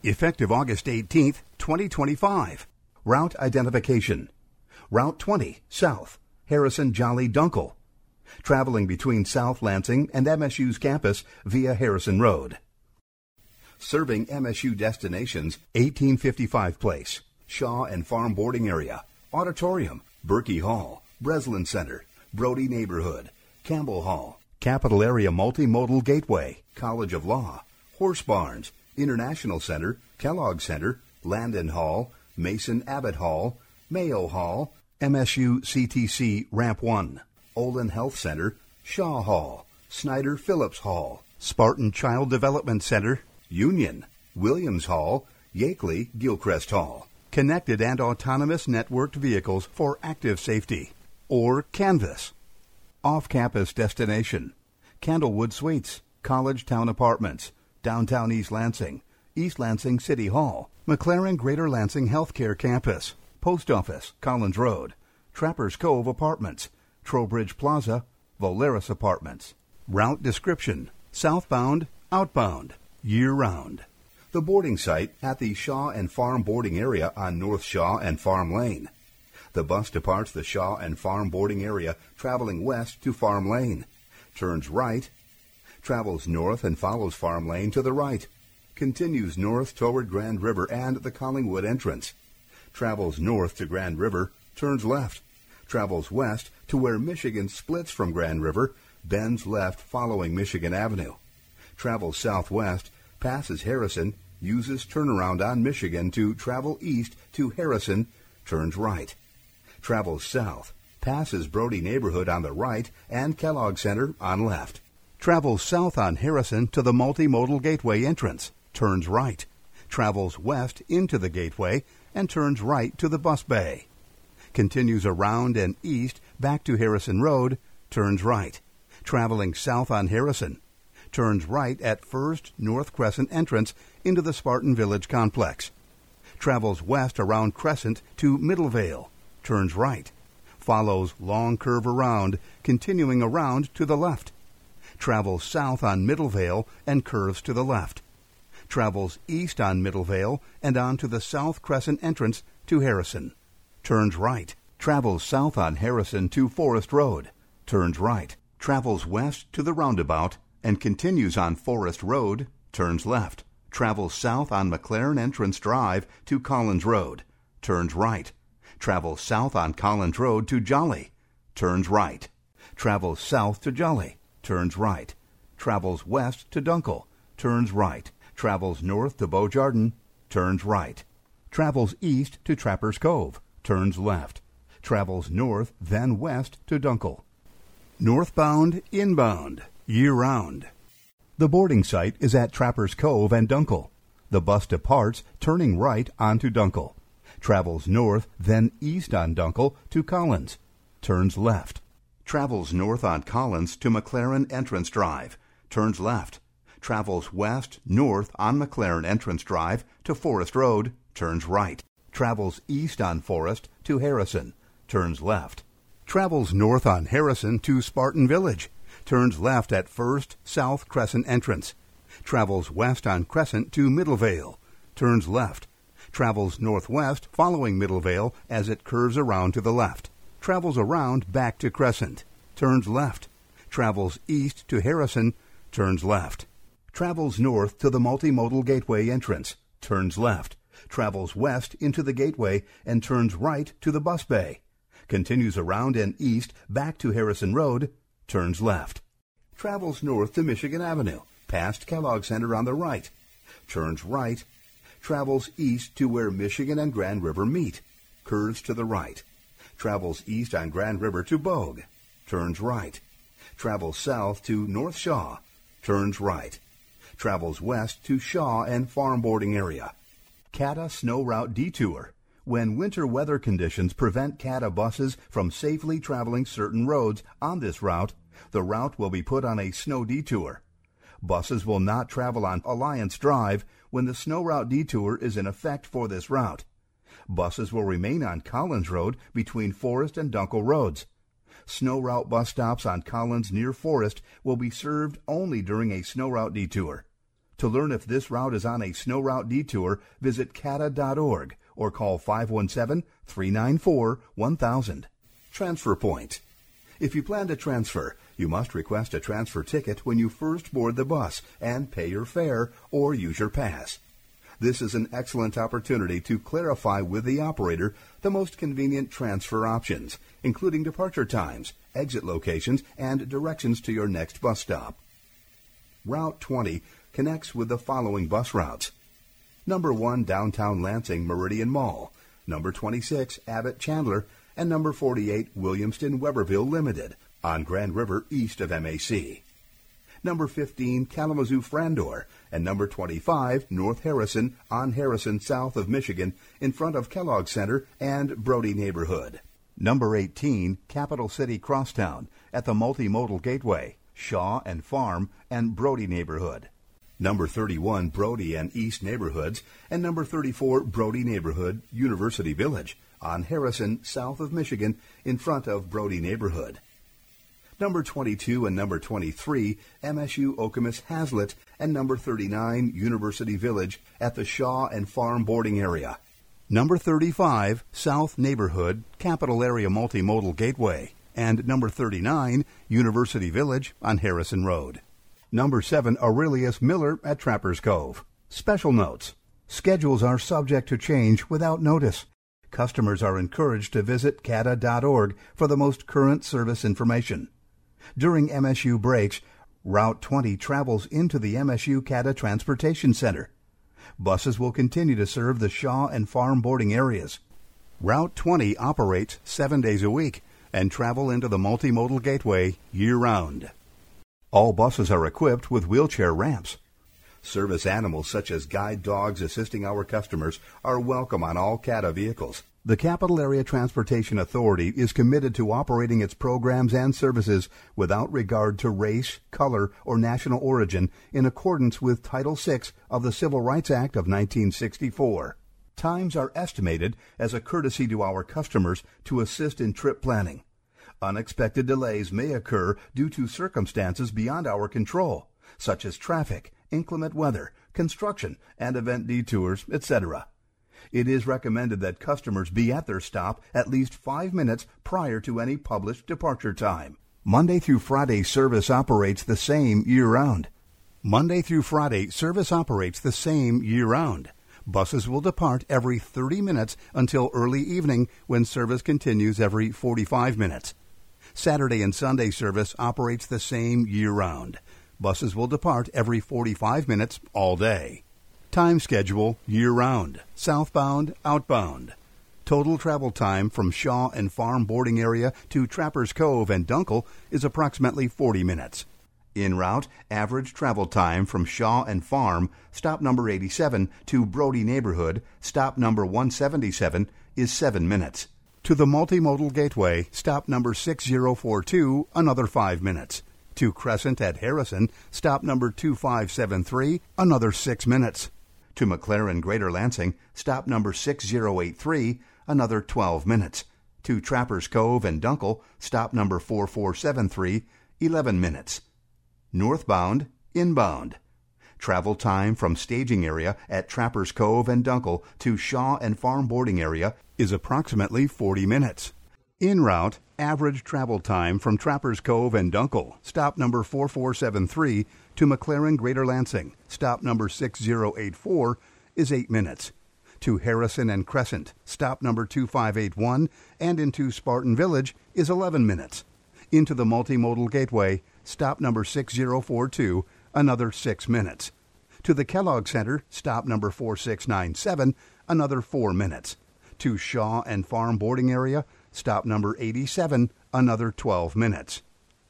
Effective August 18th, 2025. Route identification. Route 20, South, Harrison Jolly Dunkel. Traveling between South Lansing and MSU's campus via Harrison Road. Serving MSU destinations: 1855 Place, Shaw and Farm Boarding Area, Auditorium, Berkey Hall, Breslin Center, Brody Neighborhood, Campbell Hall, Capital Area Multimodal Gateway, College of Law, Horse Barns, International Center, Kellogg Center, Landon Hall, Mason Abbott Hall, Mayo Hall, MSU CTC Ramp 1, Olin Health Center, Shaw Hall, Snyder Phillips Hall, Spartan Child Development Center, Union, Williams Hall, Yakeley Gilchrist Hall. Connected and autonomous networked vehicles for active safety. Or Canvas. Off-campus destination: Candlewood Suites, College Town Apartments, Downtown East Lansing, East Lansing City Hall, McLaren Greater Lansing Healthcare Campus, Post Office, Collins Road, Trappers Cove Apartments, Trowbridge Plaza, Volaris Apartments. Route description: southbound, outbound, year-round. The boarding site at the Shaw and Farm Boarding Area on North Shaw and Farm Lane. The bus departs the Shaw and Farm Boarding Area traveling west to Farm Lane. Turns right. Travels north and follows Farm Lane to the right. Continues north toward Grand River and the Collingwood entrance. Travels north to Grand River. Turns left. Travels west to where Michigan splits from Grand River. Bends left following Michigan Avenue. Travels southwest. Passes Harrison. Uses turnaround on Michigan to travel east to Harrison. Turns right. Travels south. Passes Brody Neighborhood on the right and Kellogg Center on left. Travels south on Harrison to the Multimodal Gateway entrance. Turns right. Travels west into the Gateway and turns right to the bus bay. Continues around and east back to Harrison Road. Turns right. Traveling south on Harrison. Turns right at First North Crescent entrance into the Spartan Village complex. Travels west around Crescent to Middlevale. Turns right. Follows long curve around, continuing around to the left. Travels south on Middlevale and curves to the left. Travels east on Middlevale and on to the South Crescent entrance to Harrison. Turns right. Travels south on Harrison to Forest Road. Turns right. Travels west to the roundabout and continues on Forest Road. Turns left. Travels south on McLaren Entrance Drive to Collins Road. Turns right. Travels south on Collins Road to Jolly. Turns right. Travels south to Jolly. Turns right. Travels west to Dunkel. Turns right. Travels north to Beaujardin. Turns right. Travels east to Trappers Cove. Turns left. Travels north, then west to Dunkel. Northbound, inbound, year-round. The boarding site is at Trappers Cove and Dunkel. The bus departs, turning right onto Dunkel. Travels north, then east on Dunkel to Collins. Turns left. Travels north on Collins to McLaren Entrance Drive. Turns left. Travels west, north on McLaren Entrance Drive to Forest Road. Turns right. Travels east on Forest to Harrison. Turns left. Travels north on Harrison to Spartan Village. Turns left at First South Crescent entrance. Travels west on Crescent to Middlevale. Turns left. Travels northwest following Middlevale as it curves around to the left. Travels around back to Crescent. Turns left. Travels east to Harrison. Turns left. Travels north to the Multimodal Gateway entrance. Turns left. Travels west into the Gateway and turns right to the bus bay. Continues around and east back to Harrison Road. Turns left. Travels north to Michigan Avenue, past Kellogg Center on the right. Turns right. Travels east to where Michigan and Grand River meet. Curves to the right. Travels east on Grand River to Bogue. Turns right. Travels south to North Shaw. Turns right. Travels west to Shaw and Farm Boarding Area. CATA Snow Route Detour. When winter weather conditions prevent CATA buses from safely traveling certain roads on this route, the route will be put on a snow detour. Buses will not travel on Alliance Drive when the snow route detour is in effect for this route. Buses will remain on Collins Road between Forest and Dunkel Roads. Snow route bus stops on Collins near Forest will be served only during a snow route detour. To learn if this route is on a snow route detour, visit cata.org or call 517-394-1000. Transfer point. If you plan to transfer, you must request a transfer ticket when you first board the bus and pay your fare or use your pass. This is an excellent opportunity to clarify with the operator the most convenient transfer options, including departure times, exit locations, and directions to your next bus stop. Route 20 connects with the following bus routes. Number 1, Downtown Lansing Meridian Mall. Number 26, Abbott Chandler. And number 48, Williamston Weberville Limited on Grand River east of MAC. Number 15, Kalamazoo Frandor, and number 25, North Harrison on Harrison south of Michigan in front of Kellogg Center and Brody neighborhood. Number 18, Capital City Crosstown at the Multimodal Gateway, Shaw and Farm and Brody neighborhood. Number 31, Brody and East neighborhoods, and number 34, Brody neighborhood, University Village on Harrison south of Michigan in front of Brody neighborhood. Number 22 and number 23, MSU Okemos Hazlitt, and number 39, University Village at the Shaw and Farm boarding area. Number 35, South Neighborhood, Capital Area Multimodal Gateway, and number 39, University Village on Harrison Road. Number 7, Aurelius Miller at Trappers Cove. Special notes. Schedules are subject to change without notice. Customers are encouraged to visit cata.org for the most current service information. During MSU breaks, Route 20 travels into the MSU Cata Transportation Center. Buses will continue to serve the Shaw and Farm boarding areas. Route 20 operates 7 days a week and travel into the Multimodal Gateway year-round. All buses are equipped with wheelchair ramps. Service animals such as guide dogs assisting our customers are welcome on all CATA vehicles. The Capital Area Transportation Authority is committed to operating its programs and services without regard to race, color, or national origin in accordance with Title VI of the Civil Rights Act of 1964. Times are estimated as a courtesy to our customers to assist in trip planning. Unexpected delays may occur due to circumstances beyond our control, such as traffic, inclement weather, construction, and event detours, etc. It is recommended that customers be at their stop at least 5 minutes prior to any published departure time. Monday through Friday service operates the same year-round. Buses will depart every 30 minutes until early evening when service continues every 45 minutes. Saturday and Sunday service operates the same year-round. Buses will depart every 45 minutes all day. Time schedule year-round, southbound, outbound. Total travel time from Shaw and Farm boarding area to Trappers Cove and Dunkel is approximately 40 minutes. En route, average travel time from Shaw and Farm, stop number 87, to Brody neighborhood, stop number 177, is 7 minutes. To the Multimodal Gateway, stop number 6042, another 5 minutes. To Crescent at Harrison, stop number 2573, another 6 minutes. To McLaren Greater Lansing, stop number 6083, another 12 minutes. To Trappers Cove and Dunkel, stop number 4473, 11 minutes. Northbound, inbound. Travel time from staging area at Trappers Cove and Dunkel to Shaw and Farm boarding area is approximately 40 minutes. En route, average travel time from Trappers Cove and Dunkel, stop number 4473, to McLaren Greater Lansing, stop number 6084, is 8 minutes. To Harrison and Crescent, stop number 2581, and into Spartan Village is 11 minutes. Into the Multimodal Gateway, stop number 6042, another 6 minutes. To the Kellogg Center, stop number 4697, another 4 minutes. To Shaw and Farm boarding area, stop number 87, another 12 minutes.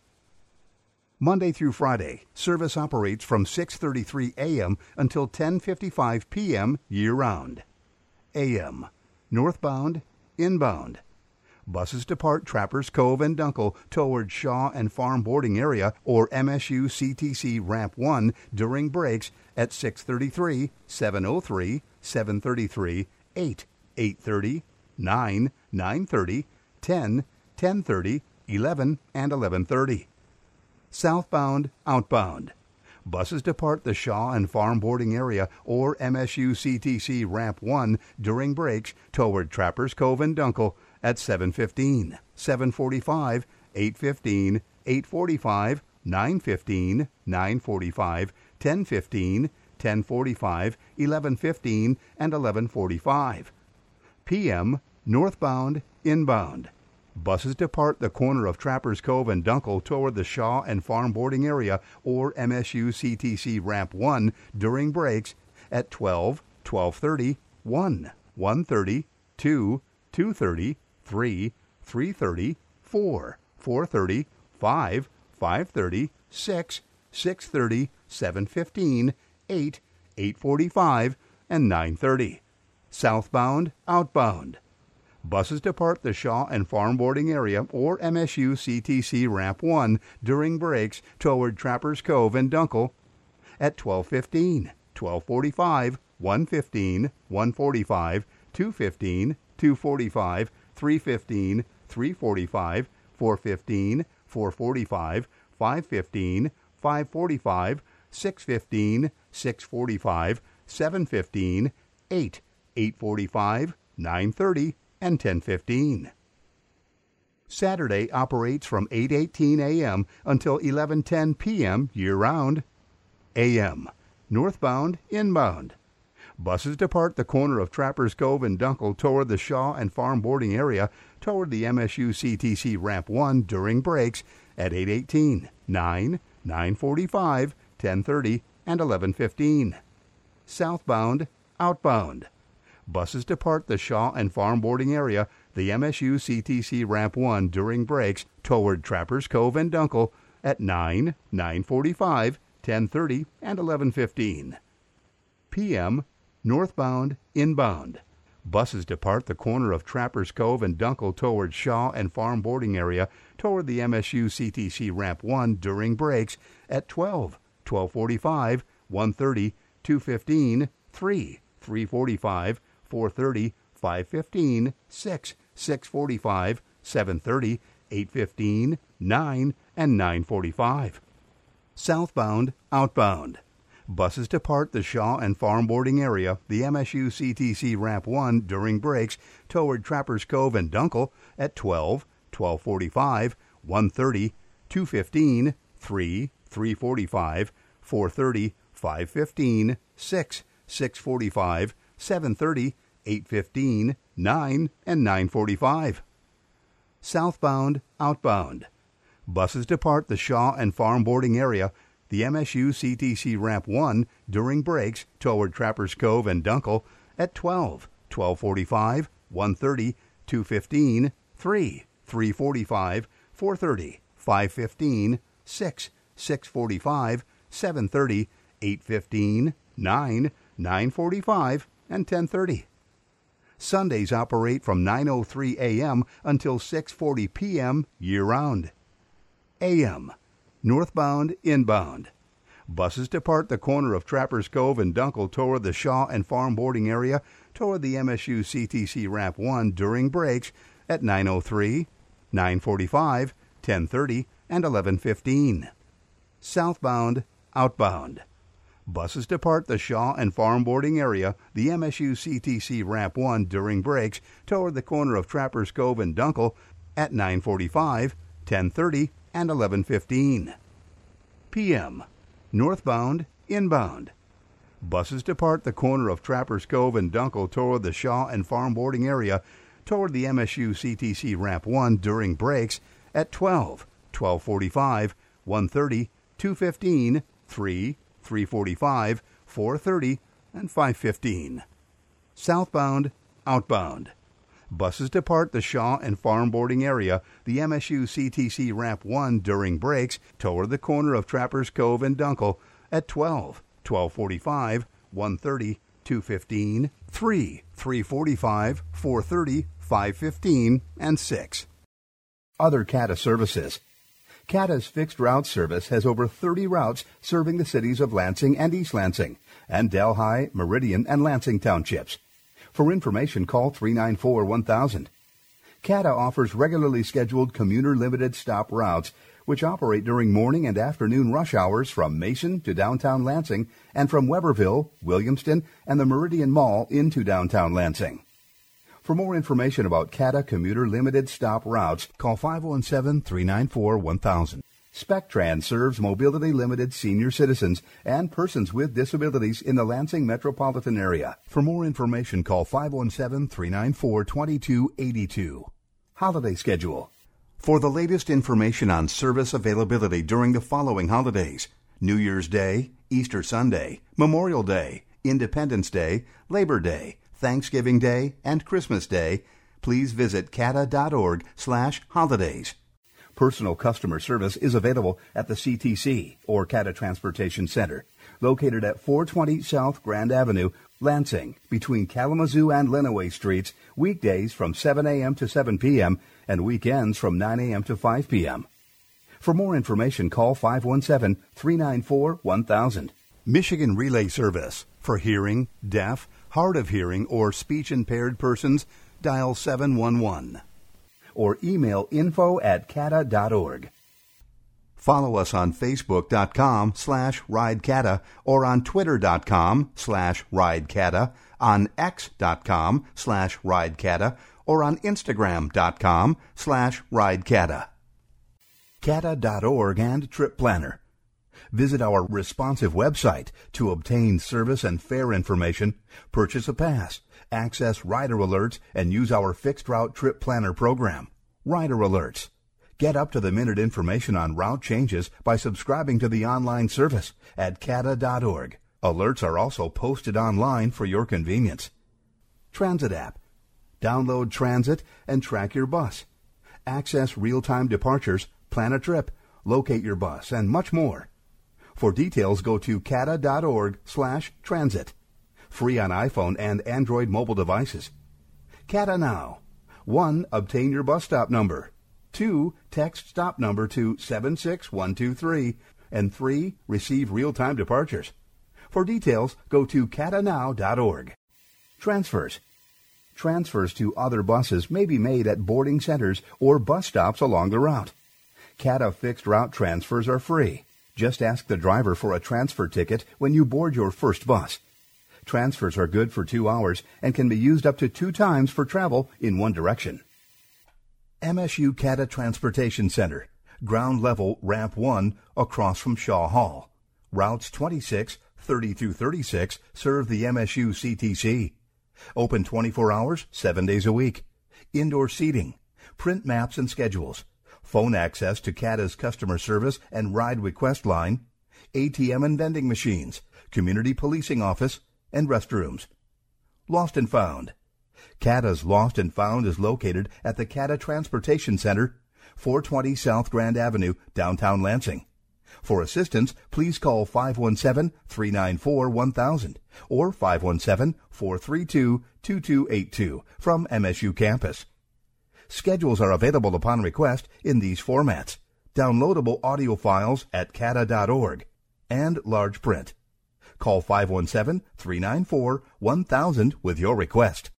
Monday through Friday, service operates from 6:33 a.m. until 10:55 p.m. year-round. A.M. Northbound, inbound. Buses depart Trappers Cove and Dunkel toward Shaw and Farm boarding area or MSU CTC Ramp 1 during breaks at 6:33, 7:03, 7:33, 8, 8:30, 9, 9:30, 10, 10:30, 11, and 11:30. Southbound, outbound. Buses depart the Shaw and Farm Boarding Area or MSU CTC Ramp 1 during breaks toward Trappers Cove and Dunkel at 7:15, 7:45, 8:15, 8:45, 9:15, 9:45, 10:15, 10:45, 11:15, and 11:45. p.m. northbound, inbound. Buses depart the corner of Trappers Cove and Dunkel toward the Shaw and Farm Boarding Area or MSU CTC Ramp 1 during breaks at 12, 12:30, 1, 1:30, 2, 2:30, 3, 3:30, 4, 4:30, 5, 5:30, 6, 6:30, 7:15, 8, 8:45, and 9:30. Southbound, outbound. Buses depart the Shaw and Farm Boarding Area or MSU CTC Ramp 1 during breaks toward Trappers Cove and Dunkel at 12:15, 12:45, 1:15, 1:45, 2:15, 2:45, 3:15, 3:45, 4:15, 4:45, 5:15, 5:45, 6:15, 6:45, 7:15, 8, 8:45, 9:30, and 10:15. Saturday operates from 8:18 a.m. until 11:10 p.m. year-round. a.m. northbound, inbound. Buses depart the corner of Trappers Cove and Dunkel toward the Shaw and Farm Boarding Area toward the MSU CTC Ramp 1 during breaks at 8:18, 9, 9:45, 10:30, and 11:15. Southbound, outbound. Buses depart the Shaw and Farm Boarding Area, the MSU CTC Ramp 1 during breaks toward Trappers Cove and Dunkel at 9, 9:45, 10:30, and 11:15. p.m. northbound, inbound. Buses depart the corner of Trappers Cove and Dunkel toward Shaw and Farm Boarding Area toward the MSU CTC Ramp 1 during breaks at 12, 12:45, 1:30, 2:15, 3, 3:45, 4:30, 5:15, 6, 6:45, 7:30, 8:15, 9, and 9:45. Southbound, outbound. Buses depart the Shaw and Farm Boarding Area, the MSU CTC Ramp 1 during breaks toward Trappers Cove and Dunkel at 12, 12:45, 1:30, 2:15, 3, 3:45, 4:30, 5:15, 6, 6:45, 7:30, 8:15, 9, and 9:45. Southbound, outbound. Buses depart the Shaw and Farm Boarding Area, the MSU CTC Ramp 1 during breaks toward Trappers Cove and Dunkel at 12, 12:45, 1:30, 2:15, 3, 3:45, 4:30, 5:15, 6, 6:45, 7:30, 8:15, 9, 9:45, and 10:30. Sundays operate from 9:03 a.m. until 6:40 p.m. year-round. a.m. northbound, inbound. Buses depart the corner of Trappers Cove and Dunkel toward the Shaw and Farm Boarding Area toward the MSU CTC Ramp 1 during breaks at 9:03, 9:45, 10:30, and 11:15. Southbound, outbound. Buses depart the Shaw and Farm Boarding Area, the MSU CTC Ramp 1 during breaks toward the corner of Trappers Cove and Dunkel at 9:45, 10:30, and 11:15. p.m. northbound, inbound. Buses depart the corner of Trappers Cove and Dunkel toward the Shaw and Farm Boarding Area toward the MSU CTC Ramp 1 during breaks at 12, 12:45, 1:30, 2:15, 3, 3:45, 4:30, and 5:15. Southbound, outbound. Buses depart the Shaw and Farm Boarding Area, the MSU CTC Ramp 1 during breaks toward the corner of Trappers Cove and Dunkel at 12, 12:45, 1:30, 2:15, 3, 3:45, 4:30, 5:15, and 6. Other CATA services. CATA's fixed route service has over 30 routes serving the cities of Lansing and East Lansing, and Delhi, Meridian, and Lansing townships. For information, call 394-1000. CATA offers regularly scheduled commuter limited stop routes which operate during morning and afternoon rush hours from Mason to downtown Lansing and from Weberville, Williamston, and the Meridian Mall into downtown Lansing. For more information about CATA commuter limited stop routes, call 517-394-1000. Spectran serves mobility limited senior citizens and persons with disabilities in the Lansing metropolitan area. For more information, call 517-394-2282. Holiday schedule. For the latest information on service availability during the following holidays: New Year's Day, Easter Sunday, Memorial Day, Independence Day, Labor Day, Thanksgiving Day, and Christmas Day, please visit cata.org/holidays. Personal customer service is available at the CTC, or CATA Transportation Center, located at 420 South Grand Avenue, Lansing, between Kalamazoo and Lenawee Streets, weekdays from 7 a.m. to 7 p.m. and weekends from 9 a.m. to 5 p.m. For more information, call 517-394-1000. Michigan Relay Service. For hearing, deaf, hard of hearing, or speech-impaired persons, dial 711. Or email info@cata.org. Follow us on Facebook.com/RideCata or on Twitter.com/RideCata, on X.com/RideCata, or on Instagram.com/RideCata. Cata.org and Trip Planner. Visit our responsive website to obtain service and fare information, purchase a pass, access rider alerts, and use our fixed route trip planner program. Rider alerts. Get up-to-the-minute information on route changes by subscribing to the online service at cata.org. Alerts are also posted online for your convenience. Transit app. Download Transit and track your bus. Access real-time departures, plan a trip, locate your bus, and much more. For details, go to cata.org/transit. Free on iPhone and Android mobile devices. CATA Now. 1. Obtain your bus stop number. 2. Text stop number to 76123. And 3. Receive real-time departures. For details, go to catanow.org. Transfers. Transfers to other buses may be made at boarding centers or bus stops along the route. CATA fixed route transfers are free. Just ask the driver for a transfer ticket when you board your first bus. Transfers are good for 2 hours and can be used up to 2 times for travel in one direction. MSU CATA Transportation Center, ground level Ramp 1 across from Shaw Hall. Routes 26, 30 through 36 serve the MSU CTC. Open 24 hours, 7 days a week. Indoor seating, print maps and schedules, phone access to CATA's customer service and ride request line, ATM and vending machines, community policing office, and restrooms. Lost and Found. CATA's Lost and Found is located at the CATA Transportation Center, 420 South Grand Avenue, downtown Lansing. For assistance, please call 517-394-1000 or 517-432-2282 from MSU campus. Schedules are available upon request in these formats: downloadable audio files at cata.org and large print. Call 517-394-1000 with your request.